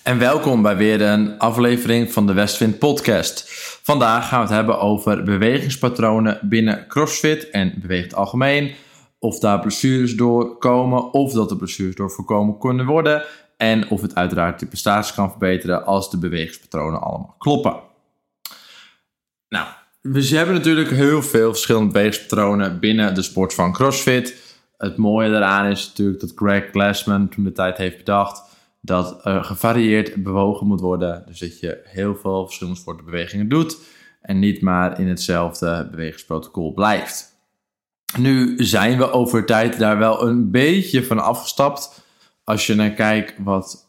En welkom bij weer een aflevering van de Westwind podcast. Vandaag gaan we het hebben over bewegingspatronen binnen CrossFit en beweegt algemeen. Of daar blessures door komen of dat er blessures door voorkomen kunnen worden. En of het uiteraard de prestaties kan verbeteren als de bewegingspatronen allemaal kloppen. Nou, we hebben natuurlijk heel veel verschillende bewegingspatronen binnen de sport van CrossFit. Het mooie daaraan is natuurlijk dat Greg Glassman toen de tijd heeft bedacht dat er gevarieerd bewogen moet worden. Dus dat je heel veel verschillende sportbewegingen doet en niet maar in hetzelfde bewegingsprotocol blijft. Nu zijn we over tijd daar wel een beetje van afgestapt. Als je naar kijkt wat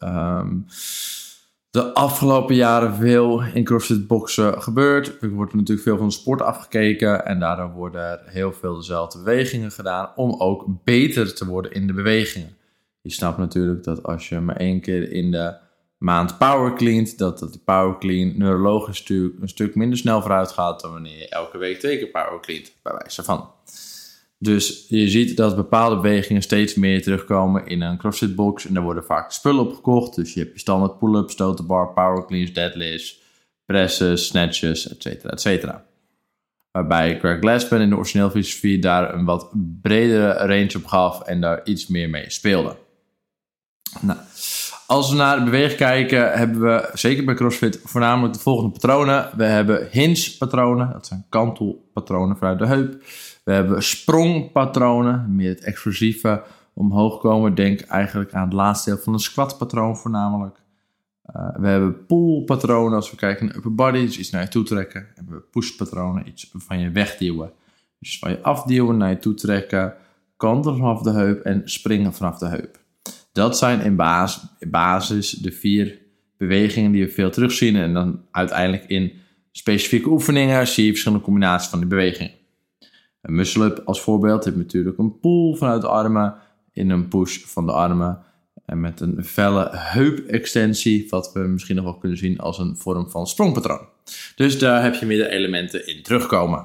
de afgelopen jaren veel in CrossFit boksen gebeurt. Er wordt natuurlijk veel van de sport afgekeken en daardoor worden er heel veel dezelfde bewegingen gedaan om ook beter te worden in de bewegingen. Je snapt natuurlijk dat als je maar 1 keer in de maand power cleant, dat die power clean neurologisch een stuk minder snel vooruit gaat dan wanneer je elke week 2 keer power cleant, bij wijze van. Dus je ziet dat bepaalde bewegingen steeds meer terugkomen in een CrossFit box en daar worden vaak spullen op gekocht. Dus je hebt je standaard pull-ups, total bar, power cleans, deadlifts, presses, snatches, etc. Waarbij Greg Glassman in de originele filosofie daar een wat bredere range op gaf en daar iets meer mee speelde. Nou, als we naar de beweging kijken, hebben we zeker bij CrossFit voornamelijk de volgende patronen. We hebben hinge patronen, dat zijn kantelpatronen vanuit de heup. We hebben sprongpatronen, meer het explosieve omhoog komen. Denk eigenlijk aan het laatste deel van een squat patroon voornamelijk. We hebben pull patronen als we kijken naar upper body, dus iets naar je toe trekken. En we hebben push patronen, iets van je wegduwen. Dus van je afduwen naar je toe trekken, kantelen vanaf de heup en springen vanaf de heup. Dat zijn in basis de 4 bewegingen die we veel terugzien. En dan uiteindelijk in specifieke oefeningen zie je verschillende combinaties van die bewegingen. Een muscle-up als voorbeeld heeft natuurlijk een pull vanuit de armen in een push van de armen. En met een felle heupextensie, wat we misschien nog wel kunnen zien als een vorm van sprongpatroon. Dus daar heb je meerdere elementen in terugkomen.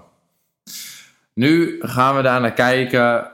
Nu gaan we daar naar kijken.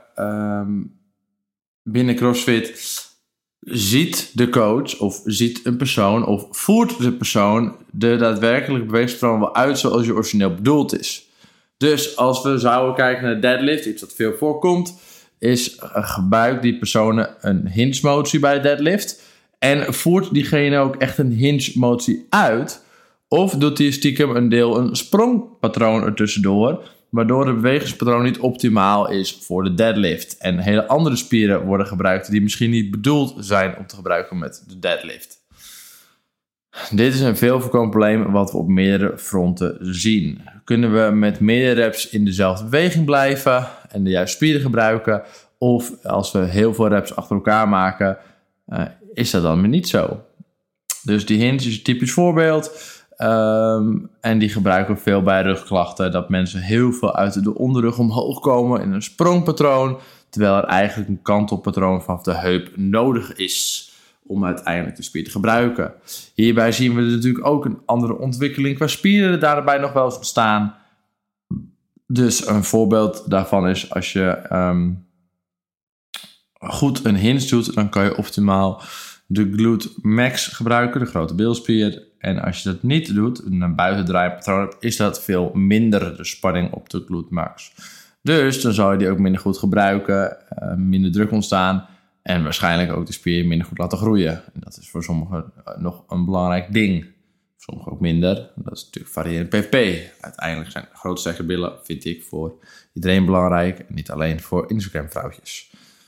Binnen CrossFit ziet de coach of ziet een persoon of voert de persoon de daadwerkelijke bewegingspatroon wel uit zoals je origineel bedoeld is. Dus als we zouden kijken naar de deadlift, iets wat veel voorkomt, is gebruikt die personen een hinge motie bij de deadlift en voert diegene ook echt een hinge motie uit of doet hij stiekem een sprongpatroon ertussendoor, waardoor het bewegingspatroon niet optimaal is voor de deadlift. En hele andere spieren worden gebruikt die misschien niet bedoeld zijn om te gebruiken met de deadlift. Dit is een veel voorkomend probleem wat we op meerdere fronten zien. Kunnen we met meerdere reps in dezelfde beweging blijven en de juiste spieren gebruiken? Of als we heel veel reps achter elkaar maken, is dat dan weer niet zo? Dus die hinge is een typisch voorbeeld. En die gebruiken we veel bij rugklachten. Dat mensen heel veel uit de onderrug omhoog komen in een sprongpatroon. Terwijl er eigenlijk een kantelpatroon vanaf de heup nodig is om uiteindelijk de spier te gebruiken. Hierbij zien we natuurlijk ook een andere ontwikkeling qua spieren daarbij nog wel eens ontstaan. Dus een voorbeeld daarvan is als je goed een hinge doet, dan kan je optimaal de glute max gebruiken, de grote bilspier. En als je dat niet doet, een buitendraaipatroon hebt, is dat veel minder de spanning op de glute max. Dus dan zal je die ook minder goed gebruiken, minder druk ontstaan en waarschijnlijk ook de spier minder goed laten groeien. En dat is voor sommigen nog een belangrijk ding. Voor sommigen ook minder. Dat is natuurlijk variërend PvP. Uiteindelijk zijn grote sterke billen, vind ik, voor iedereen belangrijk en niet alleen voor Instagram vrouwtjes.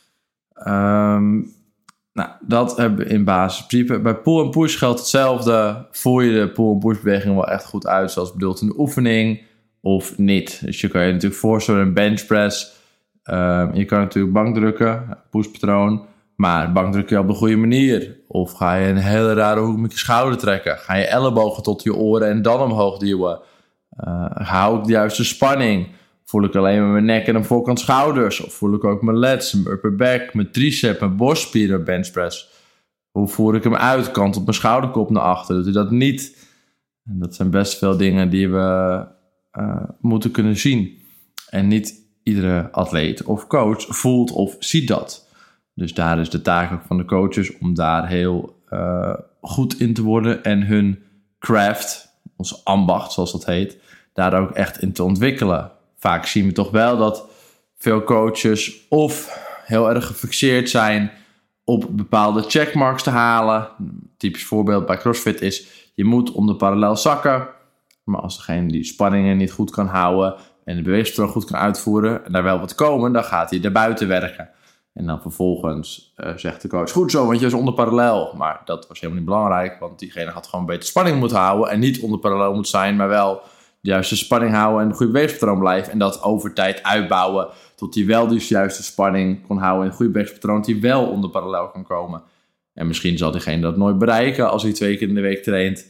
Nou, dat hebben we in basisprincipe. Bij pull en push geldt hetzelfde. Voer je de pull en push beweging wel echt goed uit zoals bedoeld in de oefening of niet. Dus je kan je natuurlijk voorstellen een bench press. Je kan natuurlijk bankdrukken, pushpatroon. Maar bankdrukken je op de goede manier. Of ga je een hele rare hoek met je schouder trekken. Ga je ellebogen tot je oren en dan omhoog duwen. Hou ik de juiste spanning. Voel ik alleen maar mijn nek en een voorkant schouders? Of voel ik ook mijn lats, mijn upper back, mijn tricep, mijn borstspieren benchpress? Hoe voer ik hem uit? Kantelt mijn schouderkop naar achter? Doet hij dat niet? En dat zijn best veel dingen die we moeten kunnen zien. En niet iedere atleet of coach voelt of ziet dat. Dus daar is de taak ook van de coaches om daar heel goed in te worden en hun craft, onze ambacht zoals dat heet, daar ook echt in te ontwikkelen. Vaak zien we toch wel dat veel coaches of heel erg gefixeerd zijn op bepaalde checkmarks te halen. Een typisch voorbeeld bij CrossFit is, je moet om de parallel zakken. Maar als degene die spanningen niet goed kan houden en de bewegingspatroon goed kan uitvoeren en daar wel wat komen, dan gaat hij daarbuiten werken. En dan vervolgens zegt de coach, goed zo, want je is onder parallel. Maar dat was helemaal niet belangrijk, want diegene had gewoon beter spanning moeten houden en niet onder parallel moet zijn, maar wel de juiste spanning houden en een goede bewegingspatroon blijven. En dat over tijd uitbouwen tot hij wel de juiste spanning kon houden en een goede bewegingspatroon, dat hij wel onder parallel kan komen. En misschien zal diegene dat nooit bereiken als hij 2 keer in de week traint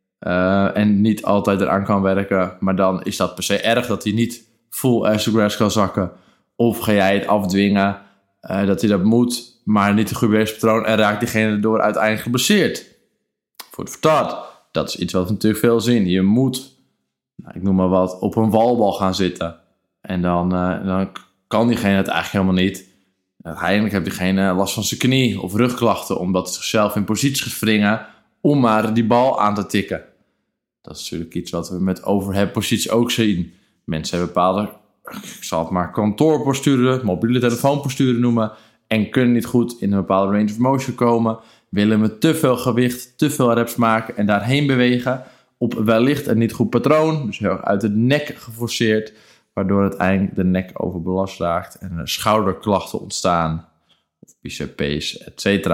en niet altijd eraan kan werken. Maar dan is dat per se erg dat hij niet full ass to grass kan zakken. Of ga jij het afdwingen dat hij dat moet, maar niet een goed bewegingspatroon en raakt diegene erdoor uiteindelijk geblesseerd. Voor het vertaald. Dat is iets wat we natuurlijk veel zien. Je moet, ik noem maar wat, op een walbal gaan zitten. En dan kan diegene het eigenlijk helemaal niet. Uiteindelijk heeft diegene last van zijn knie of rugklachten, omdat hij zichzelf in positie gaat wringen om maar die bal aan te tikken. Dat is natuurlijk iets wat we met overheadpositie ook zien. Mensen hebben bepaalde, ik zal het maar kantoorposturen, mobiele telefoonposturen noemen, en kunnen niet goed in een bepaalde range of motion komen, willen met te veel gewicht, te veel reps maken en daarheen bewegen op wellicht een niet goed patroon, dus heel erg uit de nek geforceerd, waardoor uiteindelijk de nek overbelast raakt en er schouderklachten ontstaan, of biceps, etc.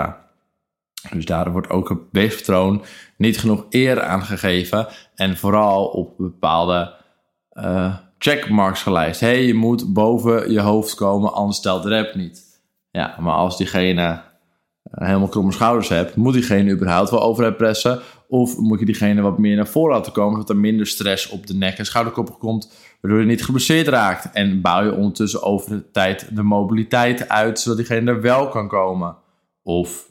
Dus daar wordt ook een bewegingspatroon niet genoeg eer aan gegeven en vooral op bepaalde checkmarks gelijst. Je moet boven je hoofd komen, anders telt de rep niet. Ja, maar als diegene helemaal kromme schouders hebt, moet diegene überhaupt wel overhead pressen? Of moet je diegene wat meer naar voren laten komen, zodat er minder stress op de nek en schouderkoppen komt, waardoor je niet geblesseerd raakt? En bouw je ondertussen over de tijd de mobiliteit uit, zodat diegene er wel kan komen? Of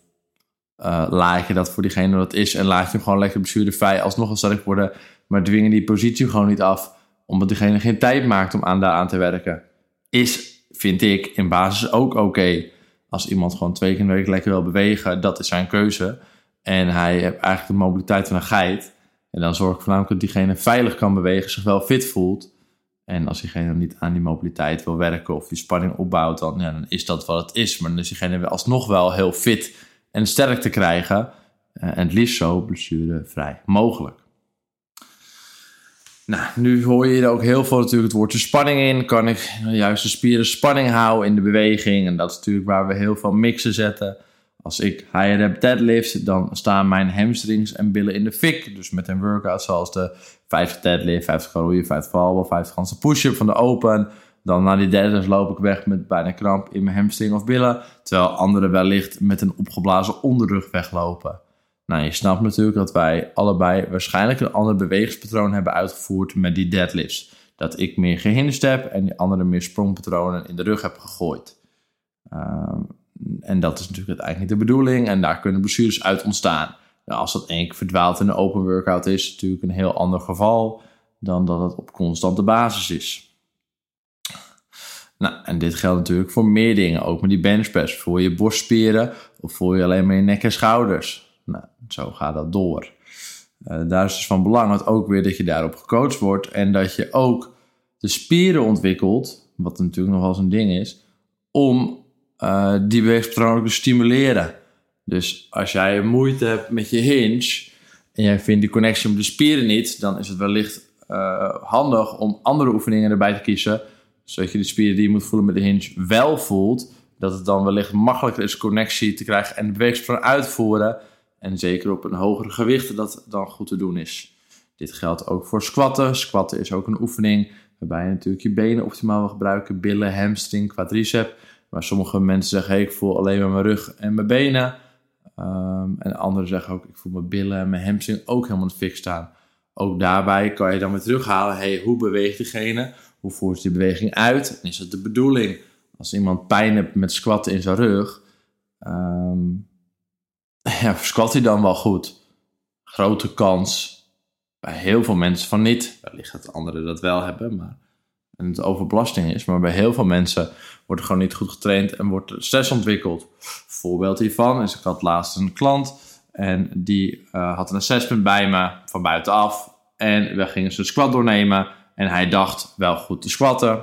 laat je dat voor diegene wat is en laat je hem gewoon lekker blessurevrij alsnog sterk worden, maar dwingen die positie gewoon niet af, omdat diegene geen tijd maakt om daaraan te werken? Is, vind ik, in basis ook oké. Als iemand gewoon 2 keer in de week lekker wil bewegen, dat is zijn keuze. En hij heeft eigenlijk de mobiliteit van een geit. En dan zorg ik voornamelijk dat diegene veilig kan bewegen, zich wel fit voelt. En als diegene niet aan die mobiliteit wil werken of die spanning opbouwt, dan is dat wat het is. Maar dan is diegene alsnog wel heel fit en sterk te krijgen. En het liefst zo blessurevrij mogelijk. Nou, nu hoor je er ook heel veel natuurlijk het woordje spanning in. Kan ik de juiste spieren spanning houden in de beweging? En dat is natuurlijk waar we heel veel mixen zetten. Als ik high rep deadlift, dan staan mijn hamstrings en billen in de fik. Dus met een workout zoals de 50 deadlift, 50 roeien, 50 valbal, 50 ganse push-up van de open. Dan na die deadlift loop ik weg met bijna kramp in mijn hamstring of billen. Terwijl anderen wellicht met een opgeblazen onderrug weglopen. Nou, je snapt natuurlijk dat wij allebei waarschijnlijk een ander bewegingspatroon hebben uitgevoerd met die deadlifts. Dat ik meer gehinderd heb en die andere meer sprongpatronen in de rug heb gegooid. En dat is natuurlijk uiteindelijk niet de bedoeling en daar kunnen blessures uit ontstaan. Nou, als dat één keer verdwaald in een open workout is, is het natuurlijk een heel ander geval dan dat het op constante basis is. Nou, en dit geldt natuurlijk voor meer dingen, ook met die benchpress, voor je borstspieren of voor je alleen maar je nek en schouders. Nou, zo gaat dat door. Daar is dus van belang dat ook weer dat je daarop gecoacht wordt en dat je ook de spieren ontwikkelt, wat natuurlijk nog wel eens een ding is, om die bewegingspatroon ook te stimuleren. Dus als jij moeite hebt met je hinge en jij vindt die connectie met de spieren niet, dan is het wellicht handig om andere oefeningen erbij te kiezen, zodat je de spieren die je moet voelen met de hinge wel voelt, dat het dan wellicht makkelijker is connectie te krijgen en de bewegingspatroon uitvoeren. En zeker op een hogere gewicht dat dan goed te doen is. Dit geldt ook voor squatten. Squatten is ook een oefening waarbij je natuurlijk je benen optimaal wil gebruiken. Billen, hamstring, quadricep. Maar sommige mensen zeggen, ik voel alleen maar mijn rug en mijn benen. En anderen zeggen ook, ik voel mijn billen en mijn hamstring ook helemaal in de fik staan. Ook daarbij kan je dan weer terughalen, hoe beweegt diegene? Hoe voert die beweging uit? En is het de bedoeling? Als iemand pijn heeft met squatten in zijn rug, squat hij dan wel goed? Grote kans bij heel veel mensen van niet. Wellicht dat anderen dat wel hebben, en het overbelasting is. Maar bij heel veel mensen wordt er gewoon niet goed getraind en wordt er stress ontwikkeld. Voorbeeld hiervan is, ik had laatst een klant En die had een assessment bij me van buitenaf. En we gingen zijn squat doornemen. En hij dacht wel goed te squatten.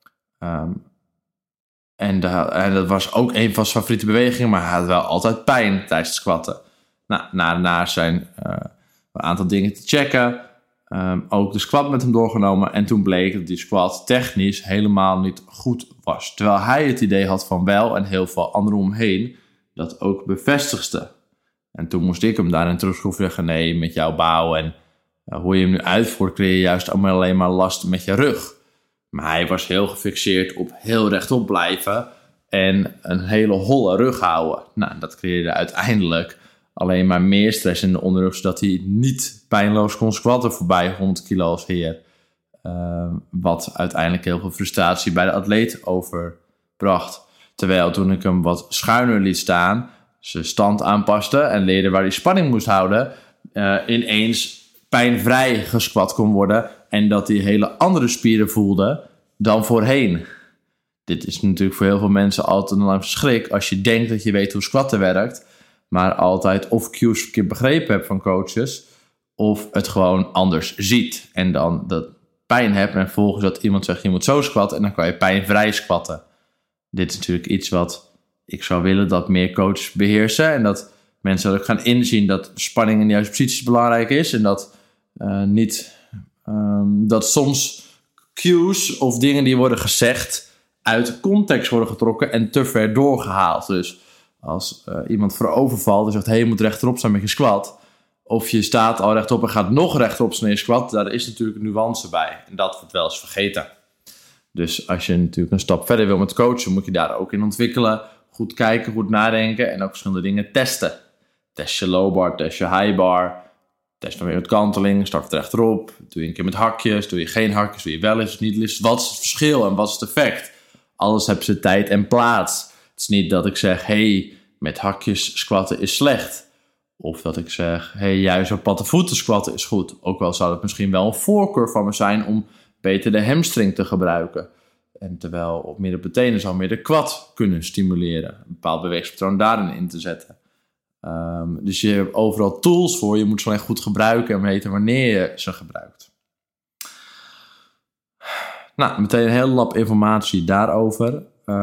En dat was ook een van zijn favoriete bewegingen. Maar hij had wel altijd pijn tijdens het squatten. Nou, na zijn een aantal dingen te checken. Ook de squat met hem doorgenomen. En toen bleek dat die squat technisch helemaal niet goed was. Terwijl hij het idee had van wel. En heel veel anderen omheen dat ook bevestigde. En toen moest ik hem daarin terugschroeven. Nee, met jouw bouw en hoe je hem nu uitvoert, creëer je juist allemaal alleen maar last met je rug. Maar hij was heel gefixeerd op heel rechtop blijven en een hele holle rug houden. Nou, dat creëerde uiteindelijk alleen maar meer stress in de onderrug, zodat hij niet pijnloos kon squatten voorbij 100 kilo als heer. Wat uiteindelijk heel veel frustratie bij de atleet overbracht. Terwijl toen ik hem wat schuiner liet staan, zijn stand aanpaste en leerde waar hij spanning moest houden, ineens pijnvrij gesquat kon worden en dat hij hele andere spieren voelde dan voorheen. Dit is natuurlijk voor heel veel mensen altijd een schrik als je denkt dat je weet hoe squatten werkt, maar altijd of cues verkeerd begrepen hebt van coaches of het gewoon anders ziet en dan dat pijn hebt en volgens dat iemand zegt je moet zo squatten en dan kan je pijnvrij squatten. Dit is natuurlijk iets wat ik zou willen dat meer coaches beheersen en dat mensen ook gaan inzien dat spanning in de juiste posities belangrijk is en dat dat soms cues of dingen die worden gezegd uit context worden getrokken en te ver doorgehaald. Dus als iemand voorovervalt en zegt hey, je moet rechterop staan met je squat, of je staat al rechtop en gaat nog rechtop staan in je squat, daar is natuurlijk een nuance bij en dat wordt wel eens vergeten. Dus als je natuurlijk een stap verder wil met coachen, moet je daar ook in ontwikkelen. Goed kijken, goed nadenken en ook verschillende dingen testen. Test je low bar, test je high bar. Test dan weer met kanteling, start rechterop. Doe je een keer met hakjes, doe je geen hakjes, doe je wel eens, niet eens. Wat is het verschil en wat is het effect? Alles heeft zijn tijd en plaats. Het is niet dat ik zeg, hey, met hakjes squatten is slecht. Of dat ik zeg, hey, juist op platte voeten squatten is goed. Ook wel zou het misschien wel een voorkeur van me zijn om beter de hamstring te gebruiken. En terwijl op middenbenen zou meer de quad kunnen stimuleren. Een bepaald bewegingspatroon daarin in te zetten. Dus je hebt overal tools voor. Je moet ze alleen goed gebruiken en weten wanneer je ze gebruikt. Nou, meteen een hele lap informatie daarover.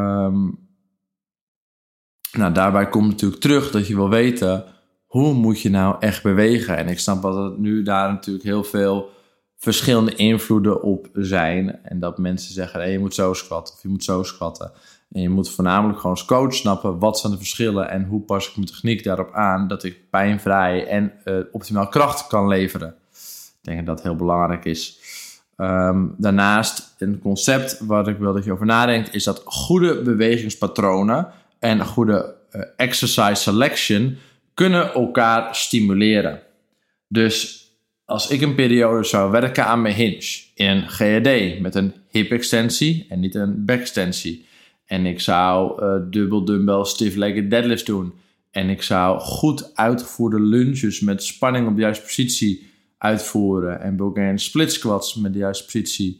Daarbij komt natuurlijk terug dat je wil weten hoe moet je nou echt bewegen. En ik snap dat er nu daar natuurlijk heel veel verschillende invloeden op zijn. En dat mensen zeggen, hey, je moet zo squatten of je moet zo squatten. En je moet voornamelijk gewoon als coach snappen wat zijn de verschillen en hoe pas ik mijn techniek daarop aan dat ik pijnvrij en optimaal kracht kan leveren. Ik denk dat dat heel belangrijk is. Daarnaast een concept waar ik wil dat je over nadenkt is dat goede bewegingspatronen en goede exercise selection kunnen elkaar stimuleren. Dus als ik een periode zou werken aan mijn hinge in een GHD met een hip extensie en niet een back extensie. En ik zou dubbel dumbbell stiff-legged deadlifts doen. En ik zou goed uitgevoerde lunges met spanning op de juiste positie uitvoeren. En Bulgarian split squats met de juiste positie.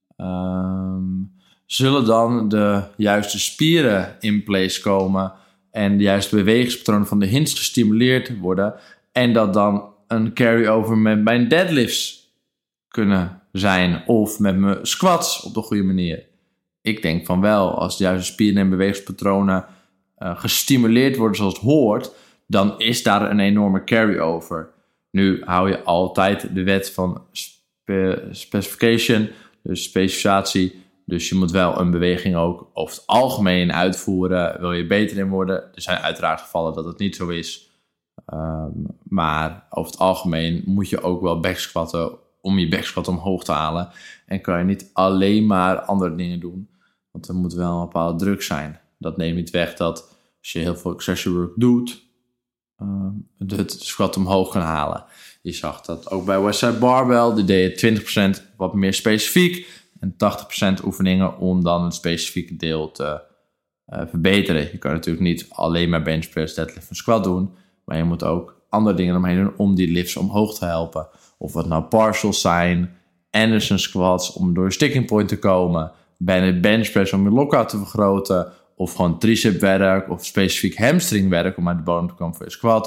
Zullen dan de juiste spieren in place komen. En de juiste bewegingspatronen van de hinge gestimuleerd worden. En dat dan een carry-over met mijn deadlifts kunnen zijn. Of met mijn squats op de goede manier. Ik denk van wel, als de juiste spieren en bewegingspatronen gestimuleerd worden zoals het hoort, dan is daar een enorme carry-over. Nu hou je altijd de wet van specification, dus specificatie. Dus je moet wel een beweging ook over het algemeen uitvoeren. Wil je beter in worden? Er zijn uiteraard gevallen dat het niet zo is. Maar over het algemeen moet je ook wel backsquatten om je backsquat omhoog te halen. En kan je niet alleen maar andere dingen doen. Want er moet wel een bepaalde druk zijn. Dat neemt niet weg dat als je heel veel accessory work doet, het squat omhoog kan halen. Je zag dat ook bij Westside Barbell. Die deed je 20% wat meer specifiek en 80% oefeningen om dan het specifieke deel te verbeteren. Je kan natuurlijk niet alleen maar bench press, deadlift en squat doen. Maar je moet ook andere dingen omheen doen om die lifts omhoog te helpen. Of wat nou partials zijn, Anderson squats om door je sticking point te komen. Bij een bench press om je lockout te vergroten. Of gewoon tricep werk of specifiek hamstring werk om uit de bodem te komen voor je squat. Of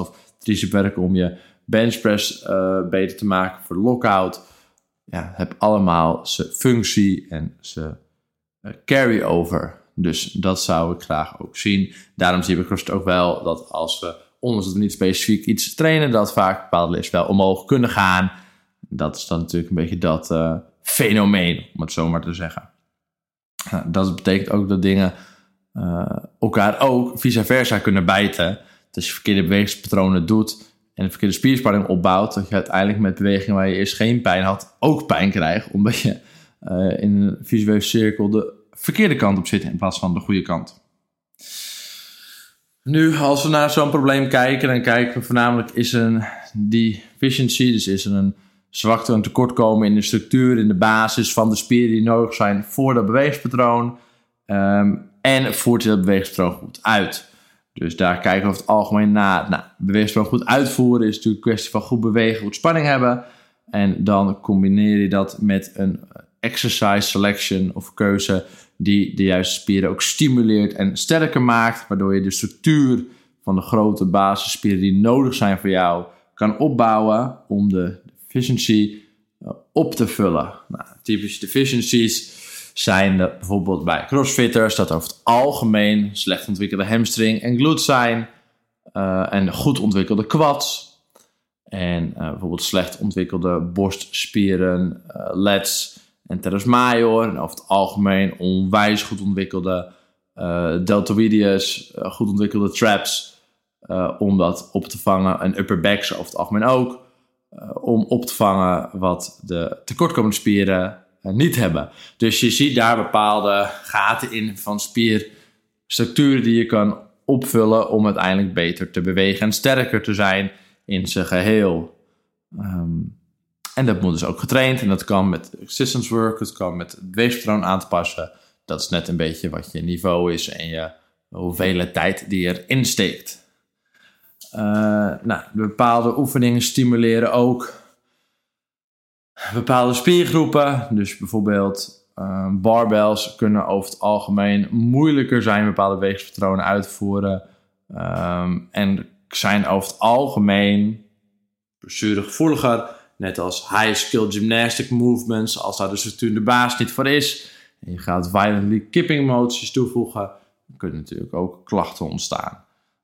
tricep werken om je benchpress beter te maken voor de lockout. Ja, heb allemaal zijn functie en zijn carry-over. Dus dat zou ik graag ook zien. Daarom zie je bij CrossFit ook wel dat als we, ondanks dat we niet specifiek iets trainen, dat vaak bepaalde lifts wel omhoog kunnen gaan. Dat is dan natuurlijk een beetje dat fenomeen, om het zo maar te zeggen. Dat betekent ook dat dingen elkaar ook vice versa kunnen bijten. Dus als je verkeerde bewegingspatronen doet en een verkeerde spierspanning opbouwt, dat je uiteindelijk met bewegingen waar je eerst geen pijn had, ook pijn krijgt. Omdat je in een visuele cirkel de verkeerde kant op zit in plaats van de goede kant. Nu, als we naar zo'n probleem kijken, dan kijken we voornamelijk, is er een deficiency, dus is er een zwakte, een tekortkomen in de structuur, in de basis van de spieren die nodig zijn voor dat bewegingspatroon. En voert je dat bewegingspatroon goed uit. Dus daar kijken we over het algemeen naar. Nou, bewegingspatroon goed uitvoeren is natuurlijk een kwestie van goed bewegen, goed spanning hebben. En dan combineer je dat met een exercise selection of keuze die de juiste spieren ook stimuleert en sterker maakt, waardoor je de structuur van de grote basisspieren die nodig zijn voor jou kan opbouwen om de deficiency op te vullen. Nou, typische deficiencies zijn dat bijvoorbeeld bij crossfitters dat over het algemeen slecht ontwikkelde hamstring en glute zijn en goed ontwikkelde quads en bijvoorbeeld slecht ontwikkelde borstspieren, lats en teres major en over het algemeen onwijs goed ontwikkelde deltoideus, goed ontwikkelde traps om dat op te vangen en upper backs over het algemeen ook om op te vangen wat de tekortkomende spieren niet hebben. Dus je ziet daar bepaalde gaten in van spierstructuren die je kan opvullen om uiteindelijk beter te bewegen en sterker te zijn in zijn geheel. En dat moet dus ook getraind en dat kan met resistance work, het kan met het bewegingspatroon aan te passen. Dat is net een beetje wat je niveau is en je hoeveelheid tijd die je erin steekt. Bepaalde oefeningen stimuleren ook bepaalde spiergroepen. Dus bijvoorbeeld barbells kunnen over het algemeen moeilijker zijn bepaalde bewegingspatronen uit te voeren. En zijn over het algemeen blessuregevoeliger. Net als high-skill gymnastic movements. Als daar de structuur in de basis niet voor is. En je gaat violently kipping moties toevoegen. Dan kunnen natuurlijk ook klachten ontstaan.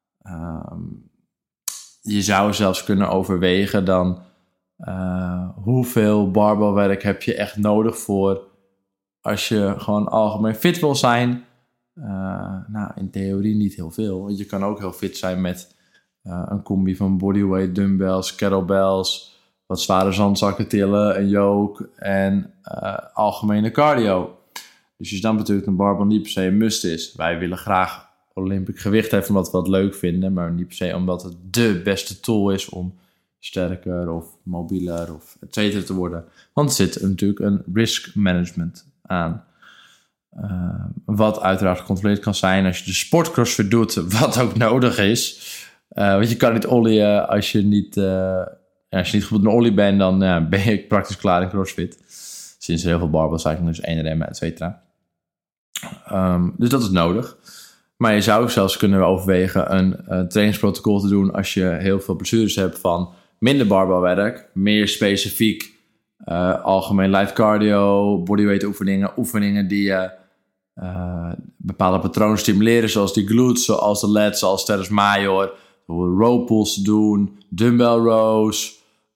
Je zou zelfs kunnen overwegen dan hoeveel barbellwerk heb je echt nodig voor als je gewoon algemeen fit wil zijn. In theorie niet heel veel. Want je kan ook heel fit zijn met een combi van bodyweight, dumbbells, kettlebells, wat zware zandzakken tillen, een yoke en algemene cardio. Dus je snapt natuurlijk dat een barbell niet per se een must is. Wij willen graag Olympic gewicht hebben omdat we dat leuk vinden, maar niet per se omdat het de beste tool is om sterker of mobieler of et cetera te worden. Want er zit natuurlijk een risk management aan. Wat uiteraard gecontroleerd kan zijn als je de sportcrossfit doet, wat ook nodig is. Want je kan niet ollieën als je niet goed in de ollie bent, dan ben je praktisch klaar in crossfit. Sinds er heel veel barbells zijn, dus 1 RM, et cetera. Dus dat is nodig. Maar je zou zelfs kunnen overwegen een trainingsprotocol te doen als je heel veel blessures hebt van minder barbellwerk, meer specifiek algemeen light cardio, bodyweight oefeningen die bepaalde patronen stimuleren, zoals die glutes, zoals de lats, zoals teres major, row pulls doen, dumbbell rows,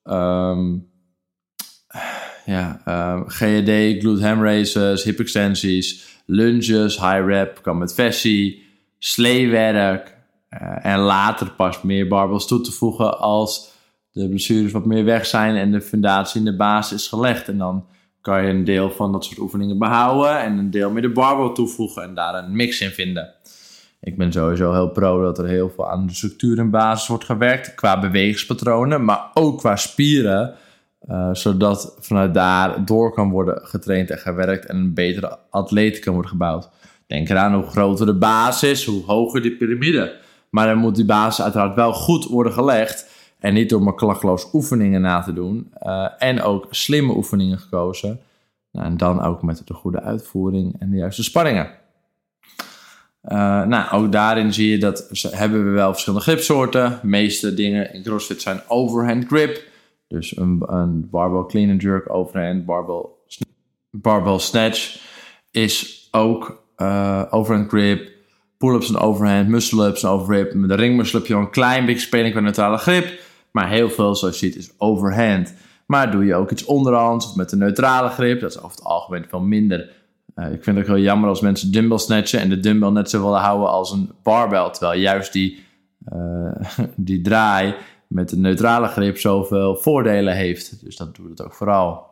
GED, glute ham raises, hip extensies, lunges, high rep, kan met vessie, sleewerk en later pas meer barbells toe te voegen als de blessures wat meer weg zijn en de fundatie in de basis is gelegd. En dan kan je een deel van dat soort oefeningen behouden en een deel meer de barbell toevoegen en daar een mix in vinden. Ik ben sowieso heel pro dat er heel veel aan de structuur en basis wordt gewerkt qua bewegingspatronen, maar ook qua spieren, zodat vanuit daar door kan worden getraind en gewerkt en een betere atleet kan worden gebouwd. Denk eraan, hoe groter de basis, hoe hoger de piramide. Maar dan moet die basis uiteraard wel goed worden gelegd en niet door maar klakkeloos oefeningen na te doen. En ook slimme oefeningen gekozen. En dan ook met de goede uitvoering en de juiste spanningen. Ook daarin zie je hebben we wel verschillende gripsoorten. De meeste dingen in CrossFit zijn overhand grip. Dus een barbell clean and jerk overhand, barbell snatch is ook overhand grip. Pull-ups en overhand, muscle-ups en overgrip. Met de ringmuscle heb je al een klein beetje speling qua neutrale grip. Maar heel veel, zoals je ziet, is overhand. Maar doe je ook iets onderhands of met een neutrale grip, dat is over het algemeen veel minder. Ik vind het ook heel jammer als mensen dumbbell snatchen en de dumbbell net zo willen houden als een barbell. Terwijl juist die draai met een neutrale grip zoveel voordelen heeft. Dus dat doet het ook vooral.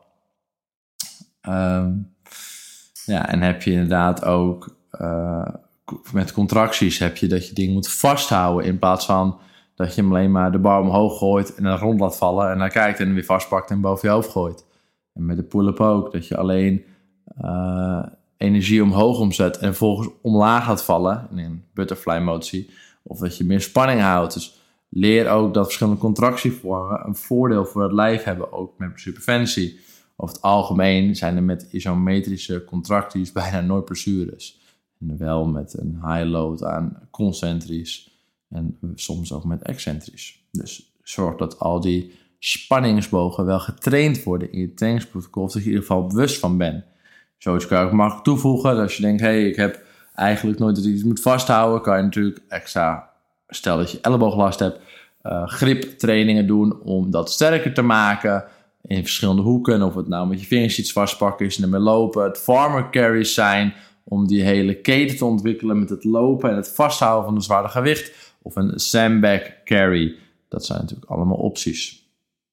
En heb je inderdaad ook met contracties heb je dat je dingen moet vasthouden in plaats van dat je hem alleen maar de bar omhoog gooit en dan rond laat vallen en dan kijkt en hem weer vastpakt en boven je hoofd gooit. En met de pull-up ook, dat je alleen energie omhoog omzet en vervolgens omlaag laat vallen in een butterfly motie. Of dat je meer spanning houdt. Dus leer ook dat verschillende contractievormen een voordeel voor het lijf hebben, ook met superventie. Over het algemeen zijn er met isometrische contracties bijna nooit blessures. En wel met een high load aan concentrisch en soms ook met excentrisch. Dus zorg dat al die spanningsbogen wel getraind worden in je trainingsprotocol, of dat je in ieder geval bewust van bent. Zoiets kan je ook makkelijk toevoegen. Dat als je denkt, ik heb eigenlijk nooit dat je iets moet vasthouden, kan je natuurlijk extra, stel dat je ellebooglast hebt, griptrainingen doen om dat sterker te maken in verschillende hoeken. Of het nou met je vingers iets vastpakken is en ermee lopen. Het farmer carries zijn om die hele keten te ontwikkelen met het lopen en het vasthouden van een zwaarder gewicht. Of een sandbag carry. Dat zijn natuurlijk allemaal opties.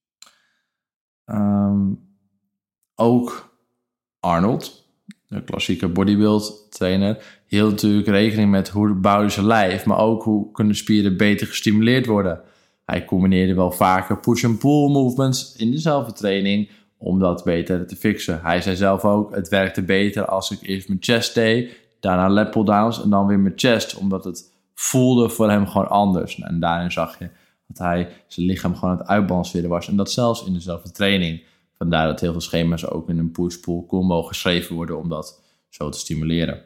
Ook Arnold, de klassieke bodybuild trainer, hield natuurlijk rekening met hoe bouwde zijn lijf, maar ook hoe kunnen spieren beter gestimuleerd worden. Hij combineerde wel vaker push- en pull movements in dezelfde training om dat beter te fixen. Hij zei zelf ook, het werkte beter als ik eerst mijn chest deed, daarna lat pull-downs en dan weer mijn chest, omdat het voelde voor hem gewoon anders. En daarin zag je dat hij zijn lichaam gewoon aan het uitbalanceren was en dat zelfs in dezelfde training. Vandaar dat heel veel schema's ook in een push-pull combo geschreven worden om dat zo te stimuleren.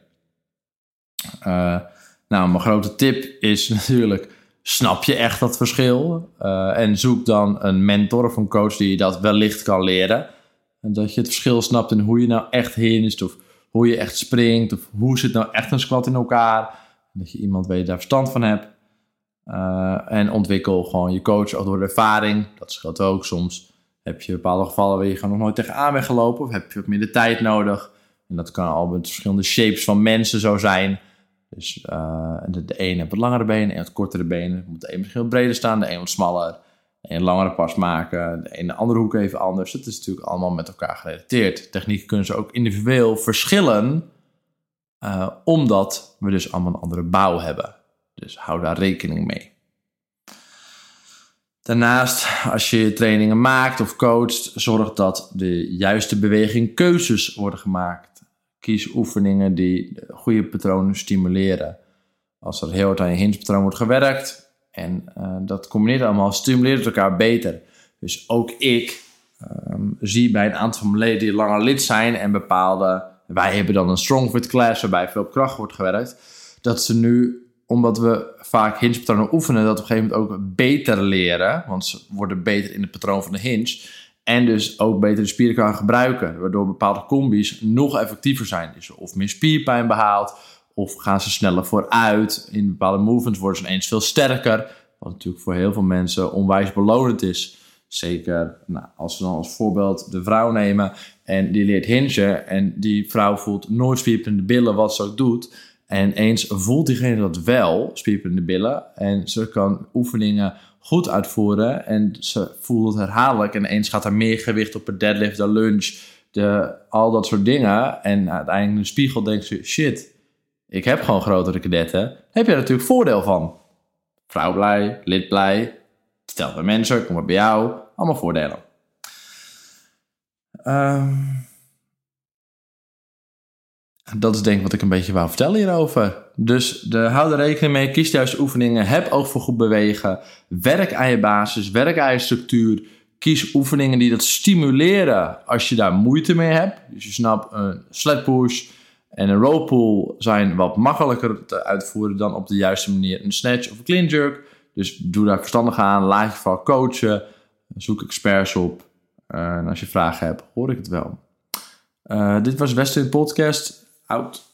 Mijn grote tip is natuurlijk, snap je echt dat verschil? En zoek dan een mentor of een coach die je dat wellicht kan leren. En dat je het verschil snapt in hoe je nou echt hinged of hoe je echt springt of hoe zit nou echt een squat in elkaar. En dat je iemand weet die daar verstand van hebt. En ontwikkel gewoon je coach ook door de ervaring. Dat scheelt ook soms. Heb je bepaalde gevallen waar je gewoon nog nooit tegenaan bent gelopen? Of heb je wat meer de tijd nodig? En dat kan al met verschillende shapes van mensen zo zijn. Dus de ene heeft wat langere benen, de een wat kortere benen. Moet de een misschien wat breder staan, de een wat smaller. De een langere pas maken, de ene andere hoek even anders. Het is natuurlijk allemaal met elkaar gerelateerd. Technieken kunnen ze ook individueel verschillen. Omdat we dus allemaal een andere bouw hebben. Dus hou daar rekening mee. Daarnaast, als je trainingen maakt of coacht, zorg dat de juiste bewegingkeuzes worden gemaakt. Kies oefeningen die goede patronen stimuleren. Als er heel hard aan je hinge-patroon wordt gewerkt en dat combineert allemaal, stimuleert het elkaar beter. Dus ook ik zie bij een aantal van mijn leden die langer lid zijn en wij hebben dan een strong fit class waarbij veel op kracht wordt gewerkt, dat ze nu, omdat we vaak hinge-patronen oefenen, dat op een gegeven moment ook beter leren. Want ze worden beter in het patroon van de hinge. En dus ook beter de spieren kan gebruiken. Waardoor bepaalde combis nog effectiever zijn. Dus of meer spierpijn behaald. Of gaan ze sneller vooruit. In bepaalde movements worden ze ineens veel sterker. Wat natuurlijk voor heel veel mensen onwijs belonend is. Zeker als we dan als voorbeeld de vrouw nemen. En die leert hingen. En die vrouw voelt nooit spierpijn in de billen wat ze ook doet. En eens voelt diegene dat wel, spierpijn in de billen. En ze kan oefeningen goed uitvoeren. En ze voelt het herhaaldelijk. En eens gaat er meer gewicht op de deadlift, de lunge, al dat soort dingen. En uiteindelijk in de spiegel denkt ze, shit, ik heb gewoon grotere kadetten. Daar heb je natuurlijk voordeel van. Vrouw blij, lid blij. Stel bij mensen, kom maar bij jou. Allemaal voordelen. Dat is denk ik wat ik een beetje wou vertellen hierover. Dus hou er rekening mee. Kies de juiste oefeningen. Heb oog voor goed bewegen. Werk aan je basis. Werk aan je structuur. Kies oefeningen die dat stimuleren als je daar moeite mee hebt. Dus je snapt een sled push En een row pull zijn wat makkelijker te uitvoeren dan op de juiste manier een snatch of een clean jerk. Dus doe daar verstandig aan, laat je vooral coachen, zoek experts op. En als je vragen hebt, hoor ik het wel. Dit was Westwind Podcast. Out.